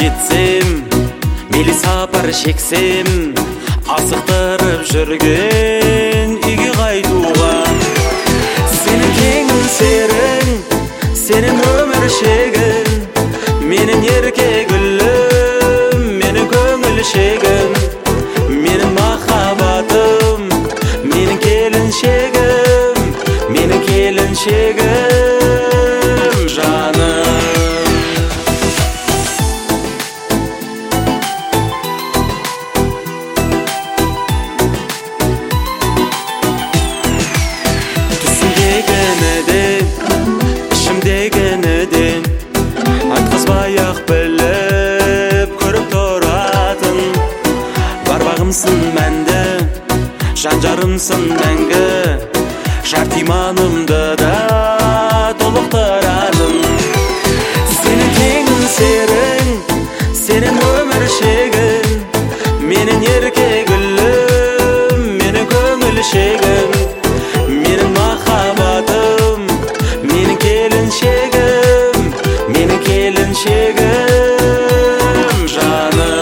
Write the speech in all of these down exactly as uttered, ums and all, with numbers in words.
кетсем, мейлі сапар шексем, асықтырып жүрген үйге қайтуға. Сенің кеңің серің, сенің өмір шегің, менің ерке гүлім, менің көңіл шегім, менің махаббатым, менің келіншегім, менің келіншегім жаным. Айтқызбай-ақ біліп көріп тұратын барбағымсың мәнді, жан-жарымсың мәңгі, жартиманымды да толықтыратын. Сенің кеңің серің, сенің өмір шегің, менің ерке гүлім, менің көңіл шегім, менің махаббатым, менің келіншегім, менің келіншегім жаным.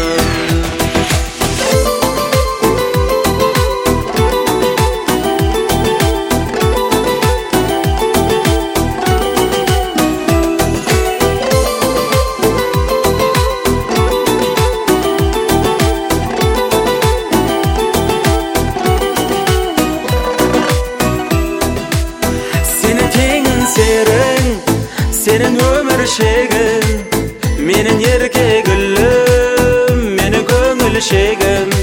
Сенің кеңің серің, сенің өмір шегің, менің ерке гүлім, менің көңіл шегім,